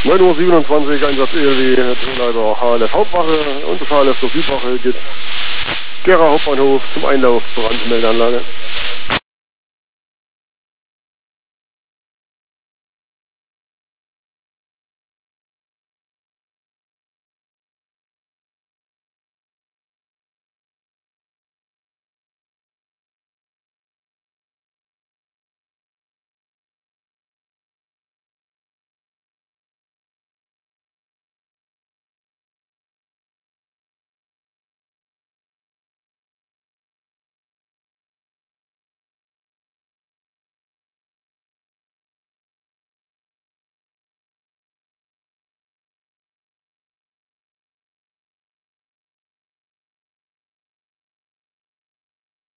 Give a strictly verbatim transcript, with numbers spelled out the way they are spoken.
neun Uhr siebenundzwanzig, Einsatz E L W, Teamleiter H L F Hauptwache und das H L F zur Südwache geht Gera Hauptbahnhof zum Einlauf zur Brandmeldeanlage.